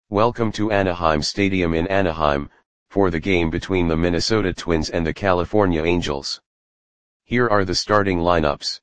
Welcome to Anaheim Stadium in Anaheim, for the game between the Minnesota Twins and the California Angels. Here are the starting lineups.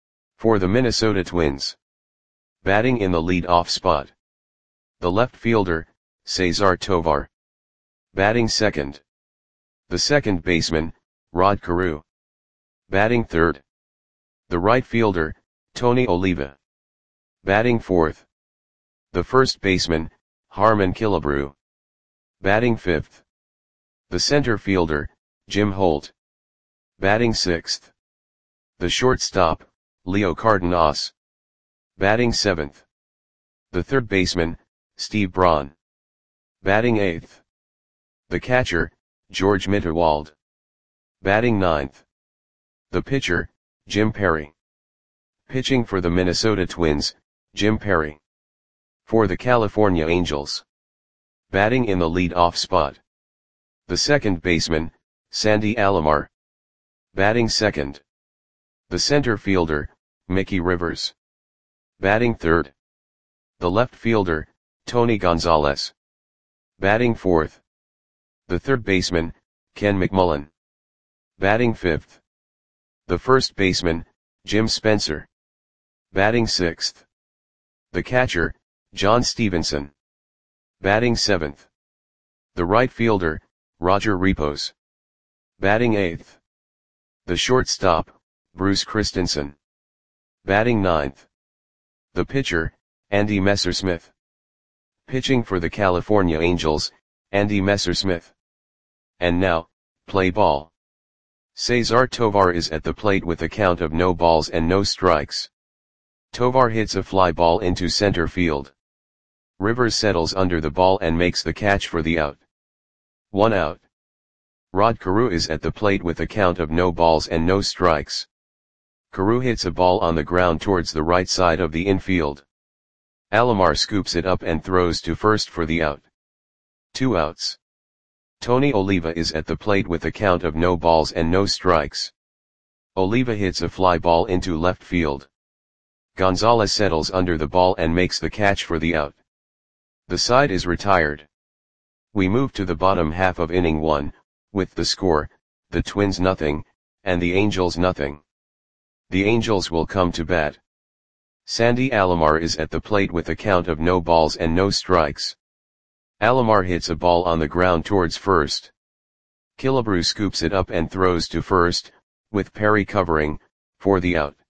For the Minnesota Twins. Batting in the lead-off spot. The left fielder, Cesar Tovar. Batting second. The second baseman, Rod Carew. Batting third. The right fielder, Tony Oliva. Batting fourth. The first baseman, Harmon Killebrew. Batting fifth. The center fielder, Jim Holt. Batting sixth. The shortstop, Leo Cardenas. Batting seventh. The third baseman, Steve Braun. Batting eighth. The catcher, George Mitterwald. Batting ninth. The pitcher, Jim Perry. Pitching for the Minnesota Twins, Jim Perry. For the California Angels. Batting in the lead-off spot. The second baseman, Sandy Alomar. Batting second. The center fielder, Mickey Rivers. Batting third. The left fielder, Tony Gonzalez. Batting fourth. The third baseman, Ken McMullen. Batting fifth. The first baseman, Jim Spencer. Batting sixth. The catcher, John Stevenson. Batting seventh. The right fielder, Roger Repos. Batting eighth. The shortstop, Bruce Christensen. Batting ninth. The pitcher, Andy Messersmith. Pitching for the California Angels, Andy Messersmith. And now, play ball. Cesar Tovar is at the plate with a count of no balls and no strikes. Tovar hits a fly ball into center field. Rivers settles under the ball and makes the catch for the out. 1 out. Rod Carew is at the plate with a count of no balls and no strikes. Carew hits a ball on the ground towards the right side of the infield. Alomar scoops it up and throws to first for the out. 2 outs. Tony Oliva is at the plate with a count of no balls and no strikes. Oliva hits a fly ball into left field. Gonzalez settles under the ball and makes the catch for the out. The side is retired. We move to the bottom half of inning 1, with the score, the Twins nothing, and the Angels nothing. The Angels will come to bat. Sandy Alomar is at the plate with a count of no balls and no strikes. Alomar hits a ball on the ground towards first. Killebrew scoops it up and throws to first, with Perry covering, for the out.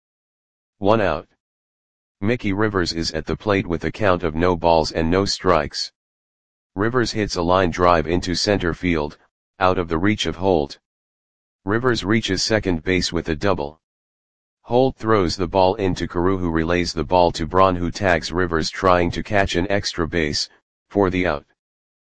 1 out. Mickey Rivers is at the plate with a count of no balls and no strikes. Rivers hits a line drive into center field, out of the reach of Holt. Rivers reaches second base with a double. Holt throws the ball into Carew, who relays the ball to Braun, who tags Rivers trying to catch an extra base, for the out.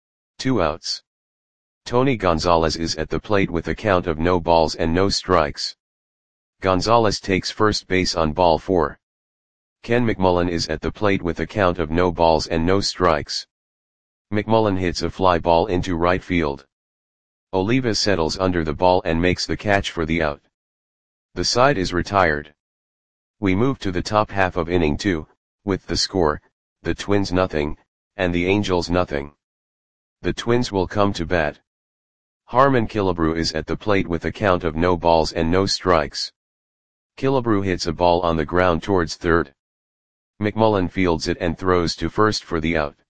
2 outs. Tony Gonzalez is at the plate with a count of no balls and no strikes. Gonzalez takes first base on ball 4. Ken McMullen is at the plate with a count of no balls and no strikes. McMullen hits a fly ball into right field. Oliva settles under the ball and makes the catch for the out. The side is retired. We move to the top half of inning 2, with the score, the Twins nothing, and the Angels nothing. The Twins will come to bat. Harmon Killebrew is at the plate with a count of no balls and no strikes. Killebrew hits a ball on the ground towards third. McMullen fields it and throws to first for the out.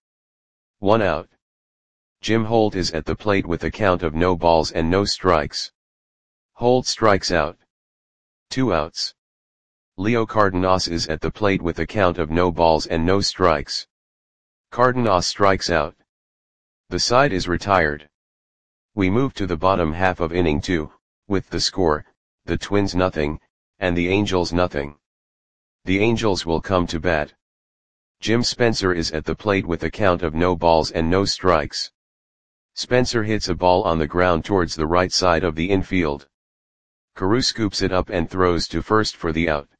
1 out. Jim Holt is at the plate with a count of no balls and no strikes. Holt strikes out. 2 outs. Leo Cardenas is at the plate with a count of no balls and no strikes. Cardenas strikes out. The side is retired. We move to the bottom half of inning 2, with the score, the Twins nothing, and the Angels nothing. The Angels will come to bat. Jim Spencer is at the plate with a count of no balls and no strikes. Spencer hits a ball on the ground towards the right side of the infield. Carew scoops it up and throws to first for the out.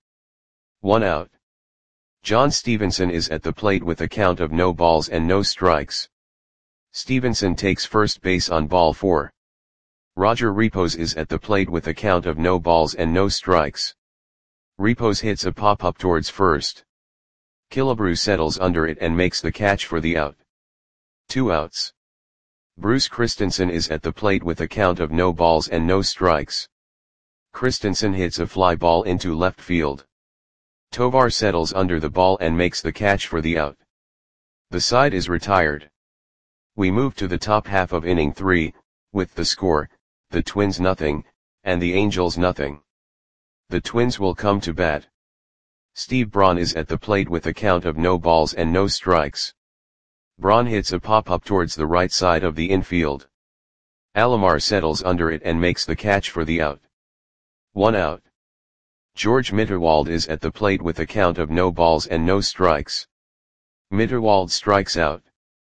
1 out. John Stevenson is at the plate with a count of no balls and no strikes. Stevenson takes first base on ball 4. Roger Repos is at the plate with a count of no balls and no strikes. Repos hits a pop-up towards first. Killebrew settles under it and makes the catch for the out. 2 outs. Bruce Christensen is at the plate with a count of no balls and no strikes. Christensen hits a fly ball into left field. Tovar settles under the ball and makes the catch for the out. The side is retired. We move to the top half of inning 3, with the score, the Twins nothing, and the Angels nothing. The Twins will come to bat. Steve Braun is at the plate with a count of no balls and no strikes. Braun hits a pop-up towards the right side of the infield. Alomar settles under it and makes the catch for the out. 1 out. George Mitterwald is at the plate with a count of no balls and no strikes. Mitterwald strikes out.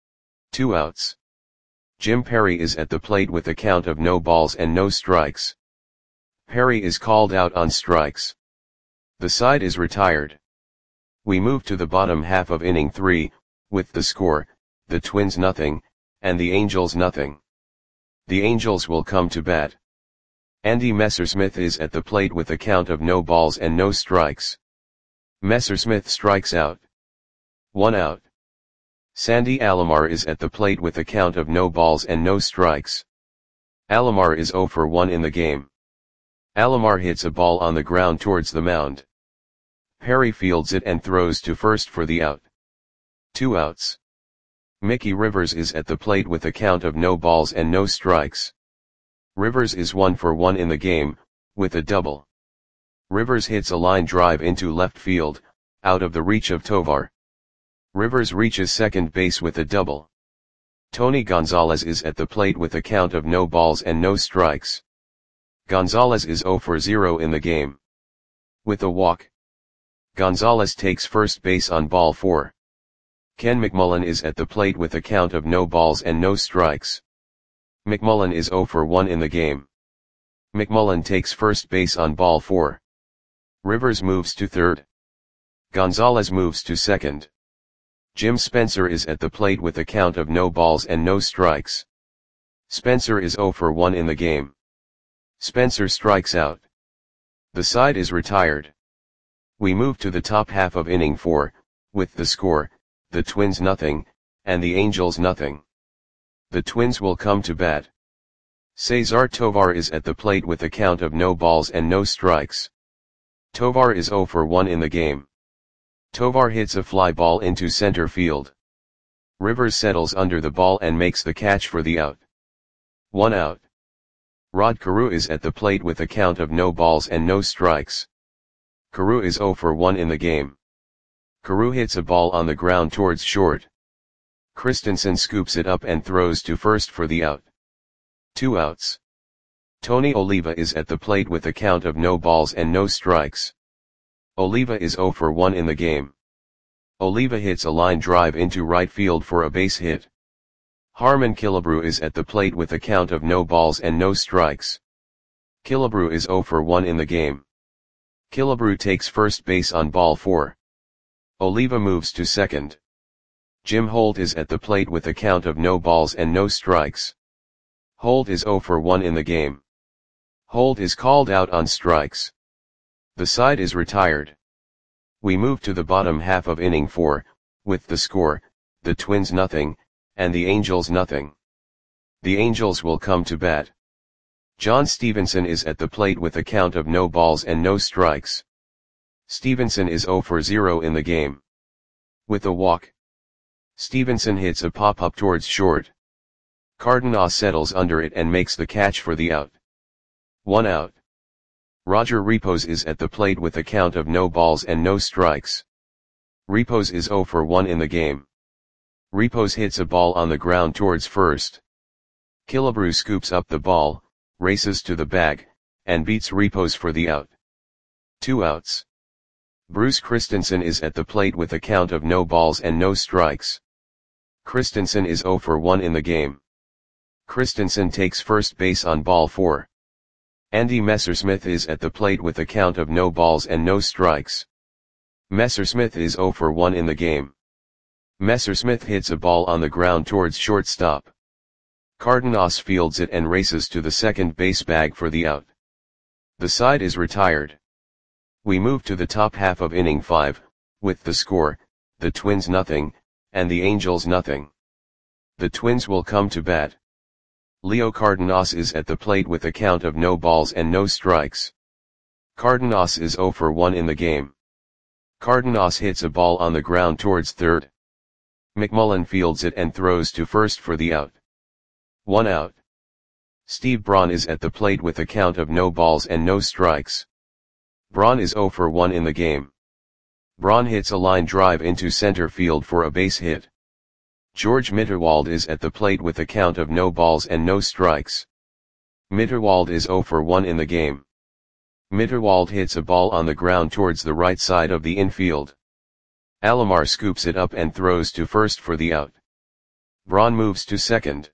2 outs. Jim Perry is at the plate with a count of no balls and no strikes. Perry is called out on strikes. The side is retired. We move to the bottom half of inning 3, with the score, the Twins nothing, and the Angels nothing. The Angels will come to bat. Andy Messersmith is at the plate with a count of no balls and no strikes. Messersmith strikes out. 1 out. Sandy Alomar is at the plate with a count of no balls and no strikes. Alomar is 0 for 1 in the game. Alomar hits a ball on the ground towards the mound. Perry fields it and throws to first for the out. 2 outs. Mickey Rivers is at the plate with a count of no balls and no strikes. Rivers is 1 for 1 in the game, with a double. Rivers hits a line drive into left field, out of the reach of Tovar. Rivers reaches second base with a double. Tony Gonzalez is at the plate with a count of no balls and no strikes. Gonzalez is 0 for 0 in the game. With a walk. Gonzalez takes first base on ball 4. Ken McMullen is at the plate with a count of no balls and no strikes. McMullen is 0 for 1 in the game. McMullen takes first base on ball 4. Rivers moves to third. Gonzalez moves to second. Jim Spencer is at the plate with a count of no balls and no strikes. Spencer is 0 for 1 in the game. Spencer strikes out. The side is retired. We move to the top half of inning 4, with the score, the Twins nothing, and the Angels nothing. The Twins will come to bat. Cesar Tovar is at the plate with a count of no balls and no strikes. Tovar is 0 for 1 in the game. Tovar hits a fly ball into center field. Rivers settles under the ball and makes the catch for the out. 1 out. Rod Carew is at the plate with a count of no balls and no strikes. Carew is 0 for 1 in the game. Carew hits a ball on the ground towards short. Christensen scoops it up and throws to first for the out. 2 outs. Tony Oliva is at the plate with a count of no balls and no strikes. Oliva is 0 for 1 in the game. Oliva hits a line drive into right field for a base hit. Harmon Killebrew is at the plate with a count of no balls and no strikes. Killebrew is 0 for 1 in the game. Killebrew takes first base on ball 4. Oliva moves to second. Jim Holt is at the plate with a count of no balls and no strikes. Holt is 0 for 1 in the game. Holt is called out on strikes. The side is retired. We move to the bottom half of inning 4, with the score, the Twins nothing, and the Angels nothing. The Angels will come to bat. John Stevenson is at the plate with a count of no balls and no strikes. Stevenson is 0 for 0 in the game. With a walk. Stevenson hits a pop-up towards short. Cardenas settles under it and makes the catch for the out. 1 out. Roger Repos is at the plate with a count of no balls and no strikes. Repos is 0 for 1 in the game. Repos hits a ball on the ground towards first. Killebrew scoops up the ball, races to the bag, and beats Repos for the out. 2 outs. Bruce Christensen is at the plate with a count of no balls and no strikes. Christensen is 0 for 1 in the game. Christensen takes first base on ball 4. Andy Messersmith is at the plate with a count of no balls and no strikes. Messersmith is 0 for 1 in the game. Messersmith hits a ball on the ground towards shortstop. Cardenas fields it and races to the second base bag for the out. The side is retired. We move to the top half of inning 5, with the score, the Twins nothing, and the Angels nothing. The Twins will come to bat. Leo Cardenas is at the plate with a count of no balls and no strikes. Cardenas is 0 for 1 in the game. Cardenas hits a ball on the ground towards third. McMullen fields it and throws to first for the out. 1 out. Steve Braun is at the plate with a count of no balls and no strikes. Braun is 0 for 1 in the game. Braun hits a line drive into center field for a base hit. George Mitterwald is at the plate with a count of no balls and no strikes. Mitterwald is 0 for 1 in the game. Mitterwald hits a ball on the ground towards the right side of the infield. Alomar scoops it up and throws to first for the out. Braun moves to second.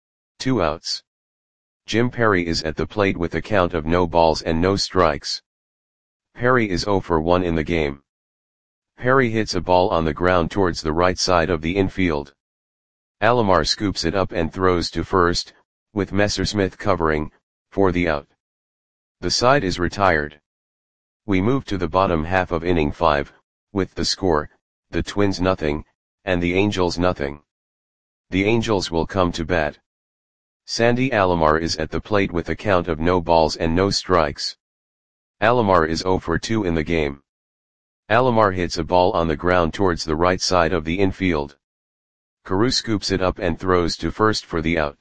2 outs. Jim Perry is at the plate with a count of no balls and no strikes. Perry is 0 for 1 in the game. Perry hits a ball on the ground towards the right side of the infield. Alomar scoops it up and throws to first, with Messersmith covering, for the out. The side is retired. We move to the bottom half of inning 5, with the score, the Twins nothing, and the Angels nothing. The Angels will come to bat. Sandy Alomar is at the plate with a count of no balls and no strikes. Alomar is 0 for 2 in the game. Alomar hits a ball on the ground towards the right side of the infield. Carew scoops it up and throws to first for the out.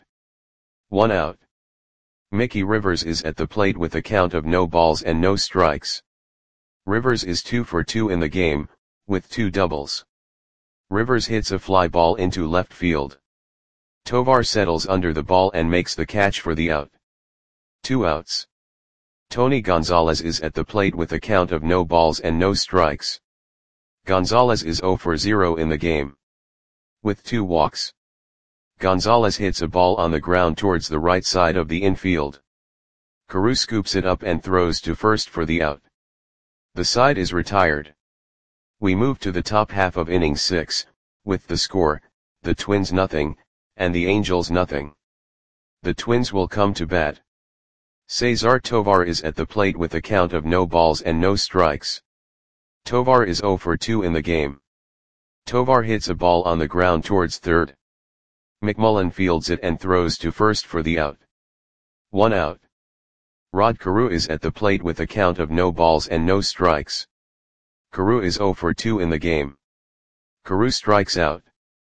1 out. Mickey Rivers is at the plate with a count of no balls and no strikes. Rivers is 2 for 2 in the game, with 2 doubles. Rivers hits a fly ball into left field. Tovar settles under the ball and makes the catch for the out. 2 outs. Tony Gonzalez is at the plate with a count of no balls and no strikes. Gonzalez is 0 for 0 in the game. With 2 walks. Gonzalez hits a ball on the ground towards the right side of the infield. Carew scoops it up and throws to first for the out. The side is retired. We move to the top half of inning 6, with the score, the Twins nothing, and the Angels nothing. The Twins will come to bat. Cesar Tovar is at the plate with a count of no balls and no strikes. Tovar is 0 for 2 in the game. Tovar hits a ball on the ground towards third. McMullen fields it and throws to first for the out. 1 out. Rod Carew is at the plate with a count of no balls and no strikes. Carew is 0 for 2 in the game. Carew strikes out.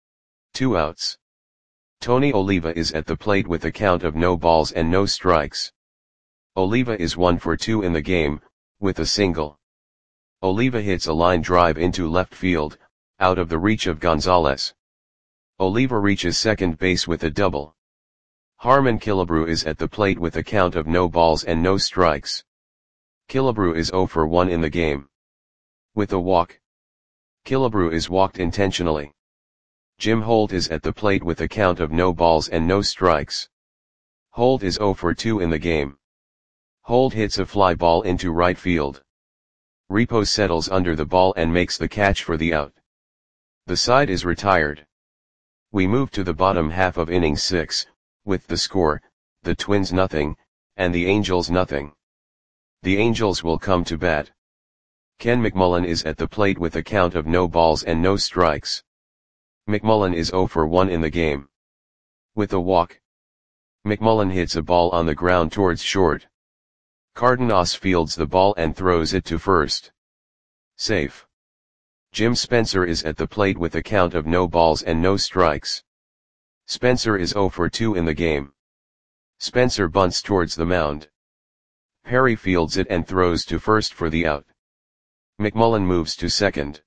2 outs. Tony Oliva is at the plate with a count of no balls and no strikes. Oliva is 1 for 2 in the game, with a single. Oliva hits a line drive into left field, out of the reach of Gonzalez. Oliva reaches second base with a double. Harmon Killebrew is at the plate with a count of no balls and no strikes. Killebrew is 0 for 1 in the game. With a walk. Killebrew is walked intentionally. Jim Holt is at the plate with a count of no balls and no strikes. Holt is 0 for 2 in the game. Holt hits a fly ball into right field. Repo settles under the ball and makes the catch for the out. The side is retired. We move to the bottom half of inning 6, with the score, the Twins nothing, and the Angels nothing. The Angels will come to bat. Ken McMullen is at the plate with a count of no balls and no strikes. McMullen is 0 for 1 in the game. With a walk. McMullen hits a ball on the ground towards short. Cardenas fields the ball and throws it to first. Safe. Jim Spencer is at the plate with a count of no balls and no strikes. Spencer is 0 for 2 in the game. Spencer bunts towards the mound. Perry fields it and throws to first for the out. McMullen moves to second.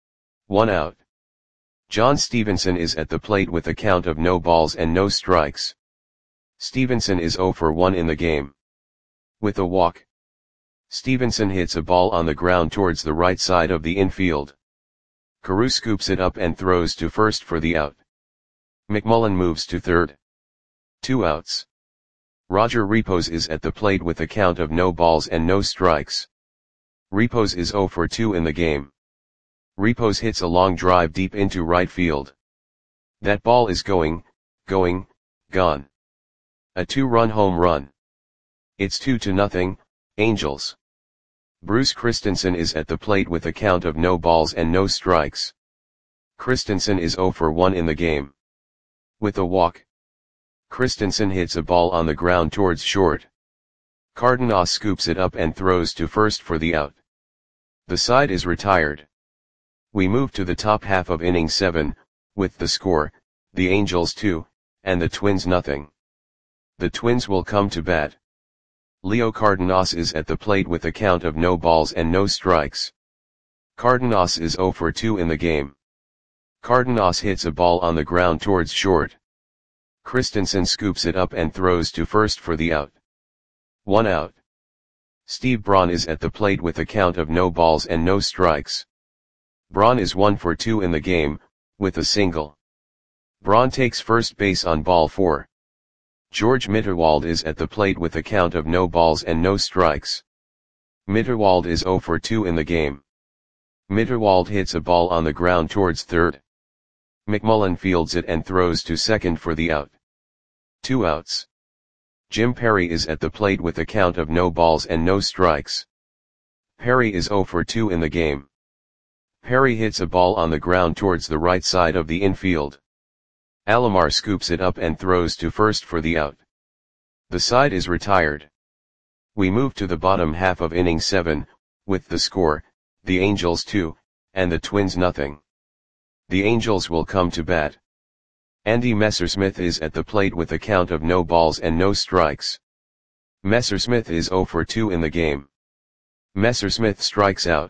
1 out. John Stevenson is at the plate with a count of no balls and no strikes. Stevenson is 0 for 1 in the game. With a walk. Stevenson hits a ball on the ground towards the right side of the infield. Carew scoops it up and throws to first for the out. McMullen moves to third. 2 outs. Roger Repos is at the plate with a count of no balls and no strikes. Repos is 0 for 2 in the game. Repos hits a long drive deep into right field. That ball is gone. A 2-run home run. It's 2-0, Angels. Bruce Christensen is at the plate with a count of no balls and no strikes. Christensen is 0 for 1 in the game. With a walk. Christensen hits a ball on the ground towards short. Cardenas scoops it up and throws to first for the out. The side is retired. We move to the top half of inning 7, with the score, the Angels 2, and the Twins nothing. The Twins will come to bat. Leo Cardenas is at the plate with a count of no balls and no strikes. Cardenas is 0 for 2 in the game. Cardenas hits a ball on the ground towards short. Christensen scoops it up and throws to first for the out. 1 out. Steve Braun is at the plate with a count of no balls and no strikes. Braun is 1 for 2 in the game, with a single. Braun takes first base on ball 4. George Mitterwald is at the plate with a count of no balls and no strikes. Mitterwald is 0 for 2 in the game. Mitterwald hits a ball on the ground towards third. McMullen fields it and throws to second for the out. 2 outs. Jim Perry is at the plate with a count of no balls and no strikes. Perry is 0 for 2 in the game. Perry hits a ball on the ground towards the right side of the infield. Alomar scoops it up and throws to first for the out. The side is retired. We move to the bottom half of inning 7, with the score, the Angels 2, and the Twins nothing. The Angels will come to bat. Andy Messersmith is at the plate with a count of no balls and no strikes. Messersmith is 0 for 2 in the game. Messersmith strikes out.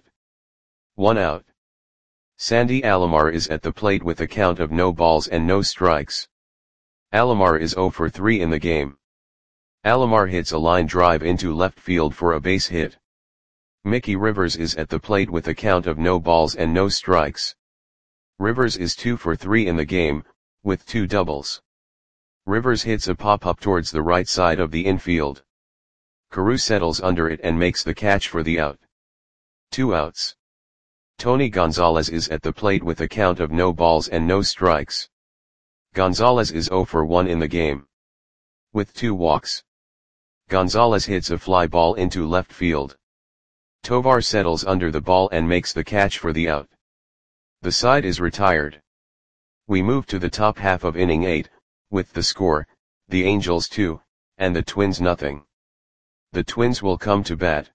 1 out. Sandy Alomar is at the plate with a count of no balls and no strikes. Alomar is 0 for 3 in the game. Alomar hits a line drive into left field for a base hit. Mickey Rivers is at the plate with a count of no balls and no strikes. Rivers is 2 for 3 in the game, with 2 doubles. Rivers hits a pop-up towards the right side of the infield. Carew settles under it and makes the catch for the out. 2 outs. Tony Gonzalez is at the plate with a count of no balls and no strikes. Gonzalez is 0 for 1 in the game. With 2 walks. Gonzalez hits a fly ball into left field. Tovar settles under the ball and makes the catch for the out. The side is retired. We move to the top half of inning 8, with the score, the Angels 2, and the Twins nothing. The Twins will come to bat.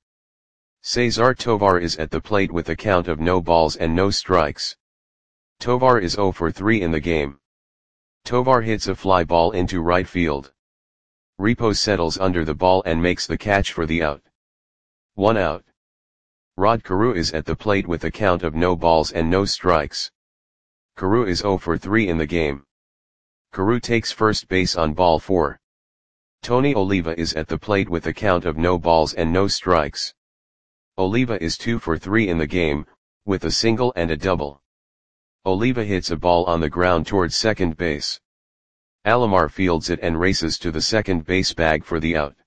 Cesar Tovar is at the plate with a count of no balls and no strikes. Tovar is 0 for 3 in the game. Tovar hits a fly ball into right field. Repos settles under the ball and makes the catch for the out. 1 out. Rod Carew is at the plate with a count of no balls and no strikes. Carew is 0 for 3 in the game. Carew takes first base on ball 4. Tony Oliva is at the plate with a count of no balls and no strikes. Oliva is 2 for 3 in the game, with a single and a double. Oliva hits a ball on the ground towards second base. Alomar fields it and races to the second base bag for the out.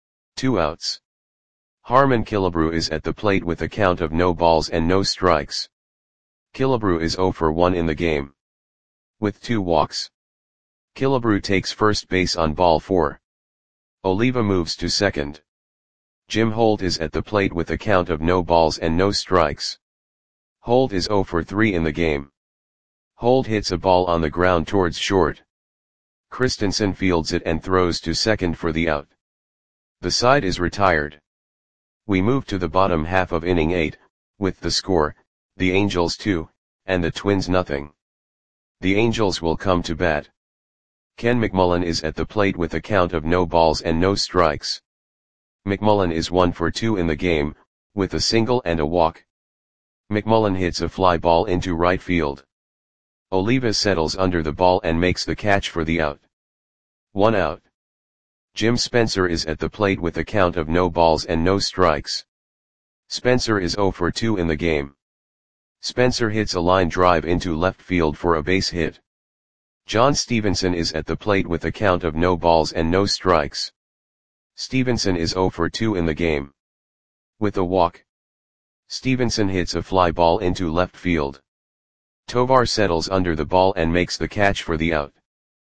2 outs. Harmon Killebrew is at the plate with a count of no balls and no strikes. Killebrew is 0 for 1 in the game. With 2 walks. Killebrew takes first base on ball 4. Oliva moves to second. Jim Holt is at the plate with a count of no balls and no strikes. Holt is 0 for 3 in the game. Holt hits a ball on the ground towards short. Christensen fields it and throws to second for the out. The side is retired. We move to the bottom half of inning 8, with the score, the Angels 2, and the Twins nothing. The Angels will come to bat. Ken McMullen is at the plate with a count of no balls and no strikes. McMullen is 1 for 2 in the game, with a single and a walk. McMullen hits a fly ball into right field. Oliva settles under the ball and makes the catch for the out. 1 out. Jim Spencer is at the plate with a count of no balls and no strikes. Spencer is 0 for 2 in the game. Spencer hits a line drive into left field for a base hit. John Stevenson is at the plate with a count of no balls and no strikes. Stevenson is 0 for 2 in the game. With a walk. Stevenson hits a fly ball into left field. Tovar settles under the ball and makes the catch for the out.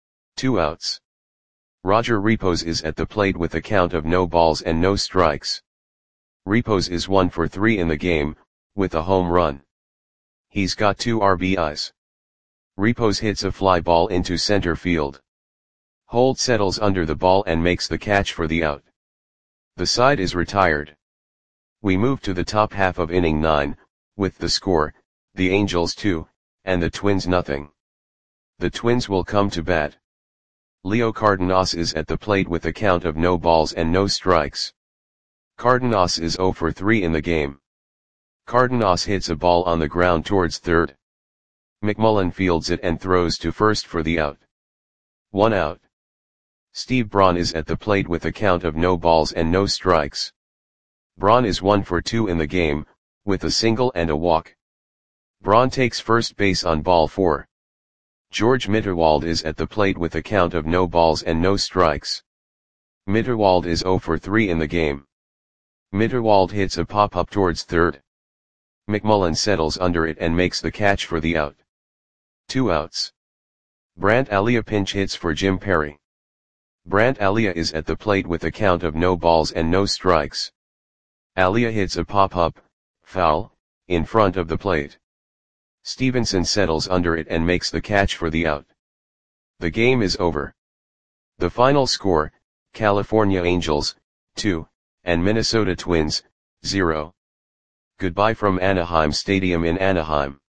2 outs. Roger Repos is at the plate with a count of no balls and no strikes. Repos is 1 for 3 in the game, with a home run. He's got 2 RBIs. Repos hits a fly ball into center field. Holt settles under the ball and makes the catch for the out. The side is retired. We move to the top half of inning 9, with the score, the Angels 2, and the Twins nothing. The Twins will come to bat. Leo Cardenas is at the plate with a count of no balls and no strikes. Cardenas is 0 for 3 in the game. Cardenas hits a ball on the ground towards third. McMullen fields it and throws to first for the out. 1 out. Steve Braun is at the plate with a count of no balls and no strikes. Braun is 1 for 2 in the game, with a single and a walk. Braun takes first base on ball 4. George Mitterwald is at the plate with a count of no balls and no strikes. Mitterwald is 0 for 3 in the game. Mitterwald hits a pop-up towards third. McMullen settles under it and makes the catch for the out. 2 outs. Brant Alia pinch hits for Jim Perry. Brant Alia is at the plate with a count of no balls and no strikes. Alia hits a pop-up, foul, in front of the plate. Stevenson settles under it and makes the catch for the out. The game is over. The final score, California Angels, 2, and Minnesota Twins, 0. Goodbye from Anaheim Stadium in Anaheim.